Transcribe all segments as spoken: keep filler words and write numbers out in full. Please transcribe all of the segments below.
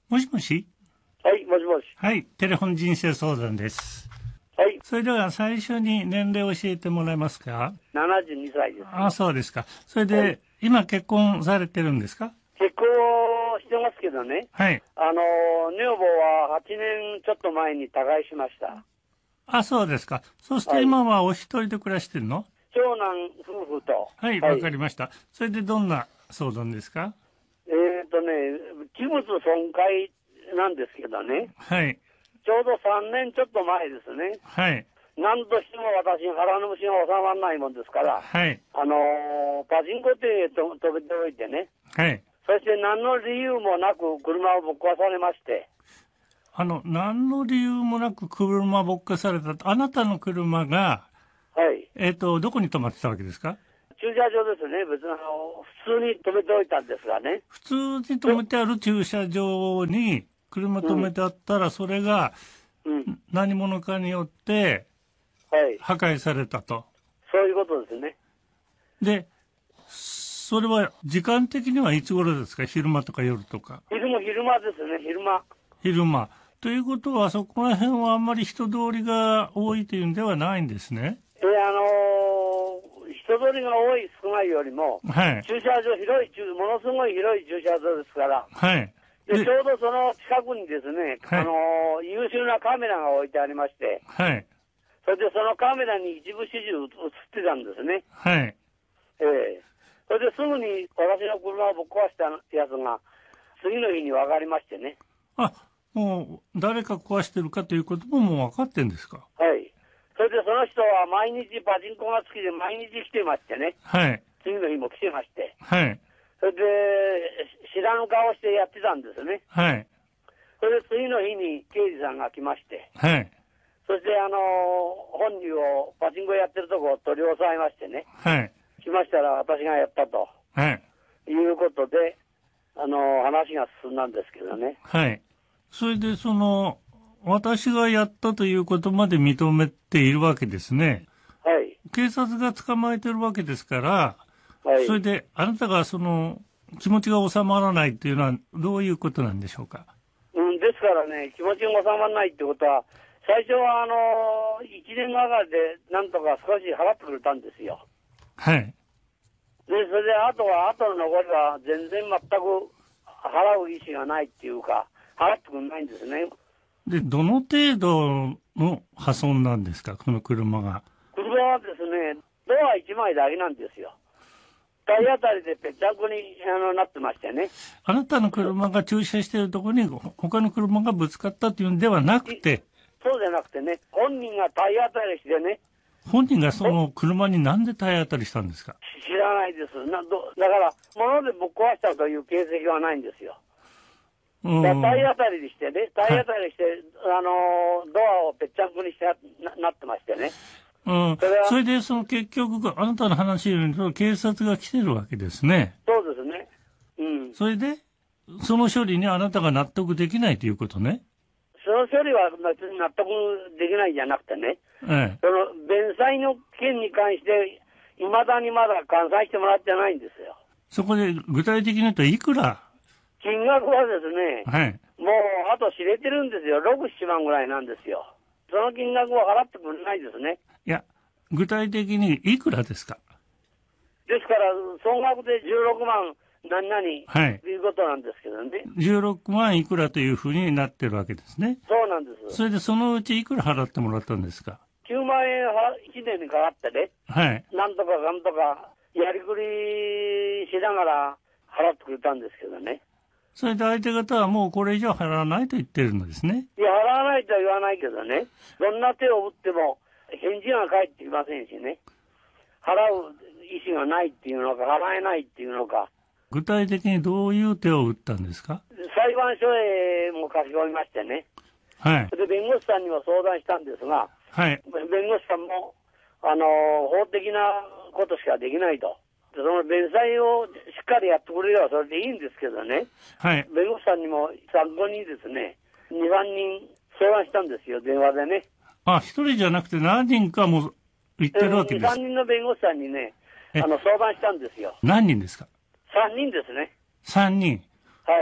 もしもし。 はい、もしもし。 はい、テレフォン人生相談です。 はい。 それでは最初に年齢を教えてもらえますか？ ななじゅうにさいです。 あ、そうですか。それで、 はい、 今結婚されてるんですか？ 結婚してますけどね。 はい。 あの、女房ははちねんちょっと前に他界しました。 あ、そうですか。そしてはい、 今はお一人で暮らしてるの？ 長男夫婦と。 はい、わ、はい、かりました。それでどんな相談ですか？ えっ、ー、とね、器物損壊なんですけどね。 はい。 ちょうどさんねんちょっと前ですね。 はい。 何としても私、腹の虫が収まらないもんですから、 はい。 あのー、パチンコ店へと止めておいてね。 はい。 そして何の理由もなく車をぶっ壊されまして。 あの、何の理由もなく車ぼっかされた。あなたの車が、 はい。 えっと、どこに止まってたわけですか？ 駐車場ですね。別にあの、普通に止めておいたんですがね。 普通に止めてある駐車場に車止めてあったら、それが何者かによって破壊されたと。 はい、そういうことですね。 で、それは時間的にはいつ頃ですか？昼間とか夜とか。 昼も昼間ですね、昼間。 昼間。ということは、そこら辺はあんまり人通りが多いというんではないんですね。 えー、あのー、人通りが多い少ないよりも、はい、駐車場広い、ものすごい広い駐車場ですから、 はい。 で、ちょうどその近くにですね、はい、あのー、優秀なカメラが置いてありまして、 はい。 それでそのカメラに一部始終映ってたんですね。 はい。 ええー、それですぐに私の車をぶっ壊したやつが、次の日に分かりましてね。 あ、もう誰か壊してるかということももう分かってんですか？ はい。それでその人は毎日パチンコが好きで毎日来てましてね。 はい。 次の日も来てまして。 はい。 それで、知らぬ顔してやってたんですね。 はい。 それで次の日に刑事さんが来まして。 はい。 そしてあの、本人をパチンコやってるとこを取り押さえましてね。 はい。 来ましたら私がやったと。はい。いうことで、あの、話が進んだんですけどね。 はい。それでその、私がやったということまで認めているわけですね。 はい。 警察が捕まえてるわけですから、はい。それで、あなたがその、気持ちが収まらないっていうのはどういうことなんでしょうか？ うん、ですからね、気持ちが収まらないってことは、最初はあの、いちねんがかりでなんとか少し払ってくれたんですよ。 はい。 で、それであとは、あとの残りは全然全く払う意思がないっていうか、払ってくれないんですね。 で、どの程度の破損なんですか、この車が？ 車はですね、ドアいちまいだけなんですよ。体当たりでぺっちゃんこにあのなってましてね。 あなたの車が駐車しているところに他の車がぶつかったというんではなくて。 そうじゃなくてね、本人が体当たりしてね。 本人がその車になんで体当たりしたんですか？ 知らないです。などだから、物でぶっ壊したという形跡はないんですよ。うん、体当たりしてね、体当たりして、はい、あの、ドアをぺっちゃんこにして な, なってましてね。 うん、それそれで、その結局、あなたの話よりも警察が来てるわけですね。 そうですね。うん。それで、その処理にあなたが納得できないということね。 その処理は別に納得できないじゃなくてね。ええ。その、弁済の件に関して、いまだにまだ換算してもらってないんですよ。 そこで具体的に言うといくら？ 金額はですね、 はい。 もう、あと知れてるんですよ。ろく、ななまんぐらいなんですよ。その金額を払ってくれないですね。 いや、具体的にいくらですか？ ですから、総額でじゅうろくまん何々、はい。ということなんですけどね。 じゅうろくまんいくらというふうになってるわけですね。 そうなんです。 それでそのうちいくら払ってもらったんですか？ きゅうまんえんはいちねんにかかってね。はい。なんとかかんとか、やりくりしながら払ってくれたんですけどね。 それで相手方はもうこれ以上払わないと言ってるのですね。 いや、払わないとは言わないけどね。どんな手を打っても返事が返ってきませんしね。払う意思がないっていうのか、払えないっていうのか。 具体的にどういう手を打ったんですか？ 裁判所へも書き込みましてね。はい。で、弁護士さんにも相談したんですが、はい。弁護士さんも、あの、法的なことしかできないと。その弁済をしっかりやってくれればそれでいいんですけどね。はい。弁護士さんにも参考にですね、に、さんにん相談したんですよ、電話でね。 あ、一人じゃなくて何人かも言ってるわけですか？ に、さんにんの弁護士さんにね、あの、相談したんですよ。 何人ですか？ さんにんですね。 さんにん。 はい。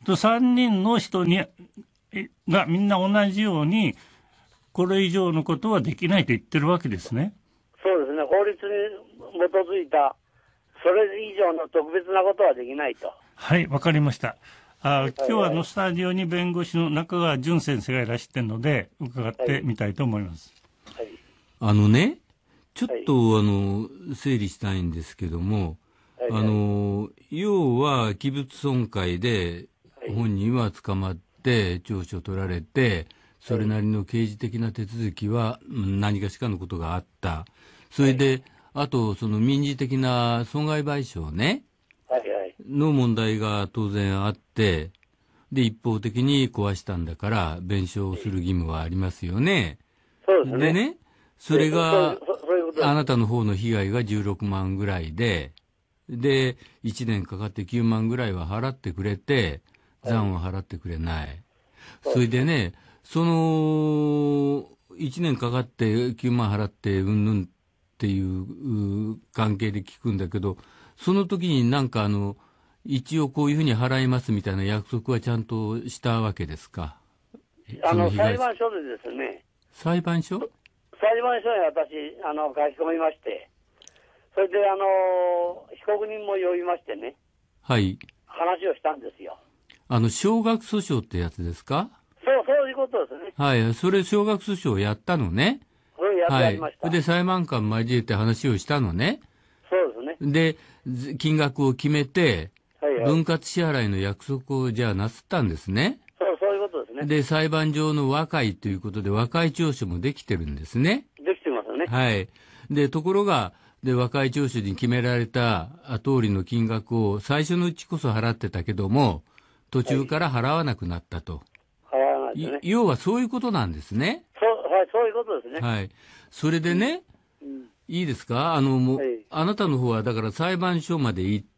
とさんにんの人にがみんな同じようにこれ以上のことはできないと言ってるわけですね。 そうですね。法律に基づいたそれ以上の特別なことはできないと。 はい、わかりました。あ、今日はあのスタジオに弁護士の中川淳先生がいらしているので伺ってみたいと思います。 はい、あのね、ちょっと、はい、あの整理したいんですけども、はいはい、あの要は器物損壊で本人は捕まって調書取られて、それなりの刑事的な手続きは何かしかのことがあった。それで、あとその民事的な損害賠償ね、はいはい、の問題が当然あって、で一方的に壊したんだから弁償する義務はありますよね。 そうですね。 でね、それがあなたの方の被害がじゅうろくまんぐらいで、でいちねんかかってきゅうまんぐらいは払ってくれて、残は払ってくれない。はい、それでね、そのいちねんかかってきゅうまん払ってうんぬんっていう関係で聞くんだけど、その時になんかあの一応こういうふうに払いますみたいな約束はちゃんとしたわけですか？ あの裁判所でですね。 裁判所？ 裁判所に私あの書き込みまして、それであの被告人も呼びましてね。 はい。 話をしたんですよ。 あの少額訴訟ってやつですか？ そう、そういうことですね。 はい、それ少額訴訟をやったのね。 それやってやりました。 はい。で裁判官交えて話をしたのね。 そうですね。 で金額を決めて、 はいはい、 分割支払いの約束をじゃあなすったんですね。 そう、そういうことですね。 で裁判上の和解ということで和解調書もできてるんですね。 できてますね。 はい。でところがで和解調書に決められた通りの金額を最初のうちこそ払ってたけども途中から払わなくなったと。 はい、払わないですね。 要はそういうことなんですね。 そう、はい、そういうことですね。 はい。それでね、うん、いいですか、あのもう、はい、あなたの方はだから裁判所まで行って、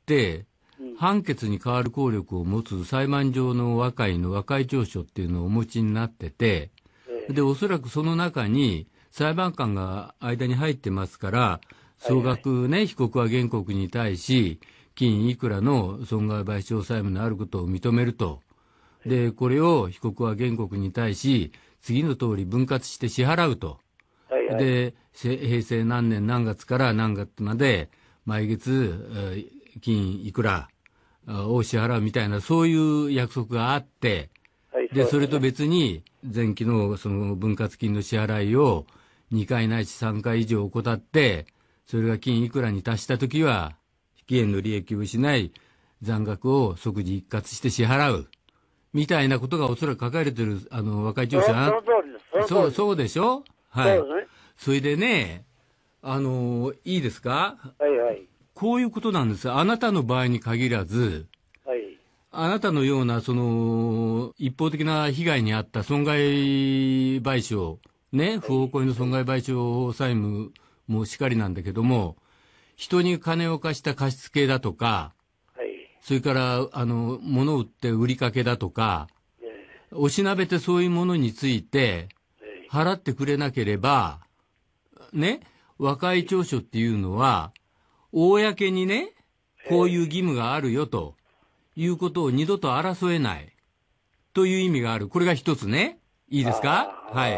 うん、判決に代わる効力を持つ裁判上の和解の和解調書っていうのをお持ちになってて、えー、でおそらくその中に裁判官が間に入ってますから総額ね、はいはい、被告は原告に対し金いくらの損害賠償債務のあることを認めると。でこれを被告は原告に対し次の通り分割して支払うと。はいはい、で平成何年何月から何月まで毎月金いくらを支払うみたいなそういう約束があって、はい、でそれと別に前期のその分割金の支払いをにかいないしさんかい以上怠ってそれが金いくらに達したときは非期限の利益を失い残額を即時一括して支払うみたいなことがおそらく書かれているあの和解調書はそうそうでしょ。はい。そうですね。それでね、あのいいですか。 はいはい。 こういうことなんです。あなたの場合に限らず、はい、あなたのようなその一方的な被害に遭った損害賠償ね、不法行為の損害賠償債務もしかりなんだけども、人に金を貸した貸付だとか。それからあの物を売って売りかけだとか、おしなべてそういうものについて払ってくれなければね、和解調書っていうのは公にねこういう義務があるよということを二度と争えないという意味がある。これが一つね。いいですか。はい。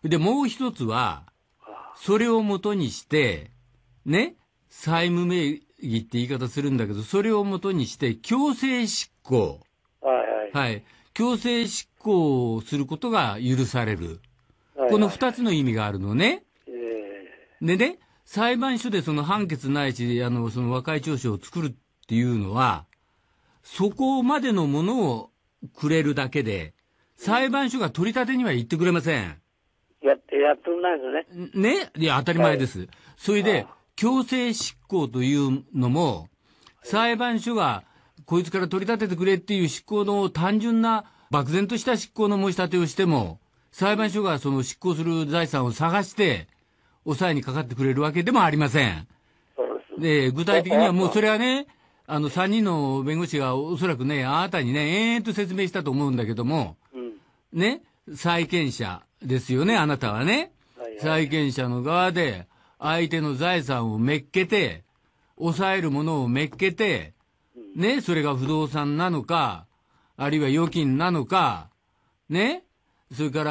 でもう一つはそれをもとにしてね、債務名義って言い方するんだけど、それをもとにして強制執行、はいはいはい、強制執行をすることが許される、はいはい、この二つの意味があるのね、えー、でね、裁判所でその判決ないしあのその和解調書を作るっていうのはそこまでのものをくれるだけで裁判所が取り立てには言ってくれません。 やってやってないですね。 ね、いや当たり前です、はい、それで強制執行というのも裁判所がこいつから取り立ててくれっていう執行の単純な漠然とした執行の申し立てをしても裁判所がその執行する財産を探して抑えにかかってくれるわけでもありません。で具体的にはもうそれはね、あのさんにんの弁護士がおそらくねあなたにね延々と説明したと思うんだけども、うん、ね、債権者ですよね、あなたはね、はいはい、債権者の側で相手の財産をめっけて抑えるものをめっけてね、それが不動産なのかあるいは預金なのか、ね、それから、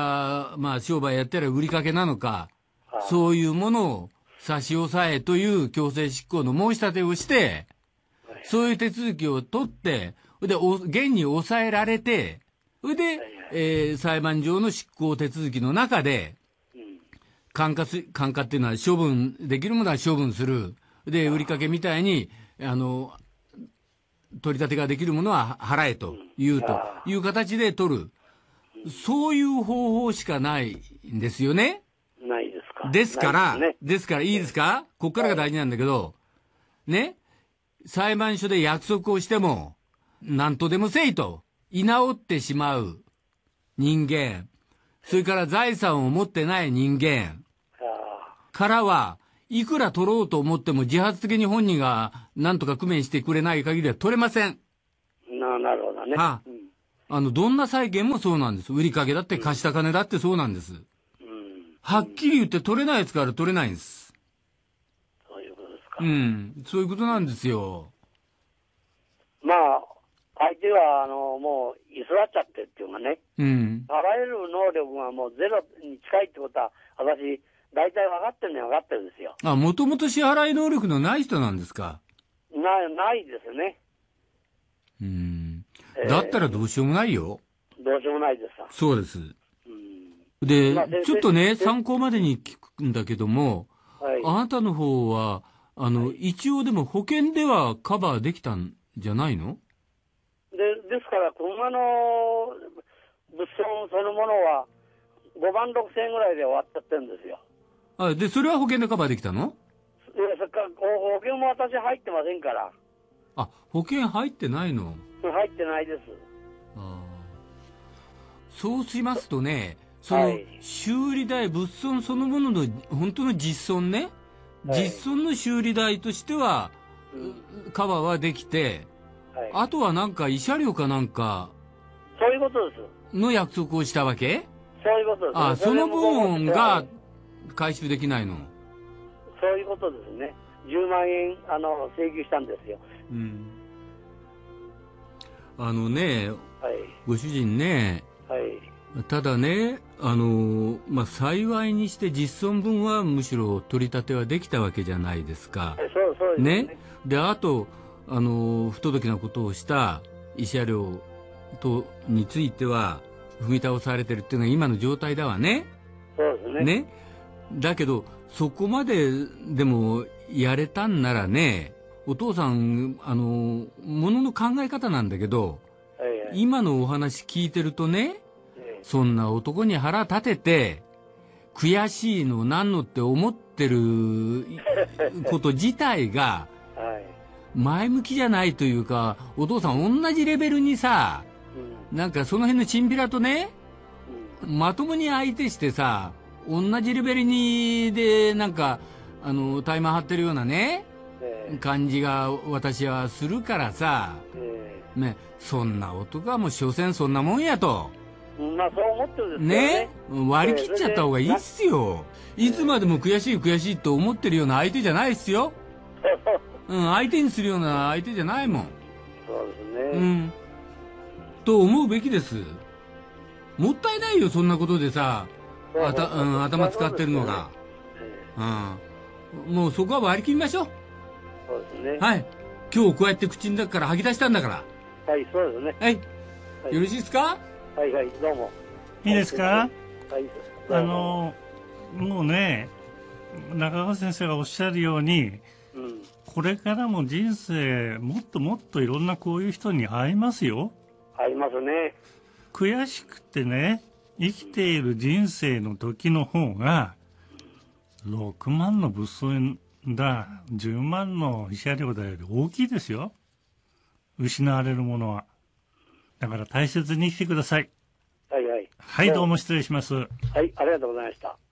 まあ、商売やったら売りかけなのか、そういうものを差し押さえという強制執行の申し立てをして、そういう手続きを取って、で、現に抑えられて、それで、えー、裁判上の執行手続きの中で、管轄、管轄っていうのは処分、できるものは処分する。で、売りかけみたいに、あの、取り立てができるものは払えというという形で取る。そういう方法しかないんですよね。 ないですか。 ですから、ね、ですからいいですか？こっからが大事なんだけど、ね、裁判所で約束をしても、何とでもせいと、居直ってしまう人間、それから財産を持ってない人間からは、いくら取ろうと思っても自発的に本人が何とか工面してくれない限りは取れません。 な、なるほどね。 はあ、うん、あの、どんな債権もそうなんです。売りかけだって貸した金だってそうなんです。うん、はっきり言って取れないやつから取れないんです。 そういうことですか。 うん、そういうことなんですよ。 まあ、相手は、あの、もう、居座っちゃってっていうかね。うん。払える能力がもうゼロに近いってことは、私、大体分かってるのは分かってるんですよ。 あ、もともと支払い能力のない人なんですか？ な、ないですね。 うん。だったらどうしようもないよ。 えー、どうしようもないですか。 そうです。うん、で、まあ、ちょっとね、参考までに聞くんだけども、はい、あなたの方は、あの、はい、一応でも保険ではカバーできたんじゃないの？ で、ですから、車の物損そのものはごまんろくせんえんぐらいで終わっちゃってるんですよ。 あ、で、それは保険でカバーできたの？ いや、そっか、保険も私入ってませんから。 あ、保険入ってないの？ 入ってないです。 あ、そうしますとね、その修理代、物損そのものの本当の実損ね、はい、実損の修理代としては、うん、カバーはできて、はい、あとはなんか慰謝料かなんかそういうことですの約束をしたわけ？ そういうことです。 あ、その分が回収できないの？ そういうことですね。じゅうまんえんあの請求したんですよ。うん、 あのね、はい、ご主人ね、 はい、 ただね、あの、まあ、幸いにして実損分はむしろ取り立てはできたわけじゃないですか。 そうそうですね。 ね。で、あと、あの、不届きなことをした慰謝料とについては踏み倒されてるっていうのは今の状態だわね。 そうですね。 ね。だけど、そこまででもやれたんならね、お父さん、あの、ものの考え方なんだけど、はいはい、今のお話聞いてるとね、はい、そんな男に腹立てて、悔しいのなんのって思ってること自体が、前向きじゃないというか、お父さん同じレベルにさ、うん、なんかその辺のチンピラとね、うん、まともに相手してさ、同じレベルにでなんかあのタイマー張ってるようなね、えー、感じが私はするからさ、えー、ね、そんな男はもう所詮そんなもんやと、 まあそう思ってるんですよね。 ね、割り切っちゃった方がいいっすよ。えー、いつまでも悔しい悔しいと思ってるような相手じゃないっすよ。うん、相手にするような相手じゃないもん。 そうですね。 うん。と思うべきです。もったいないよ、そんなことでさ。あた、うん、頭使ってるのが、うん、もうそこは割り切りましょう。 そうですね。 はい。今日こうやって口の中から吐き出したんだから。 はい、そうですね。 はい。はい、よろしいですか？ はいはい、どうも。 いいですか？ はい。 あの、もうね、中川先生がおっしゃるように、うん、これからも人生、もっともっといろんなこういう人に会いますよ。 会いますね。 悔しくてね、生きている人生の時の方がろくまんの物損だ、じゅうまんの慰謝料だより大きいですよ。失われるものは。だから大切に生きてください。 はいはい。 はい、どうも失礼します。 はい、ありがとうございました。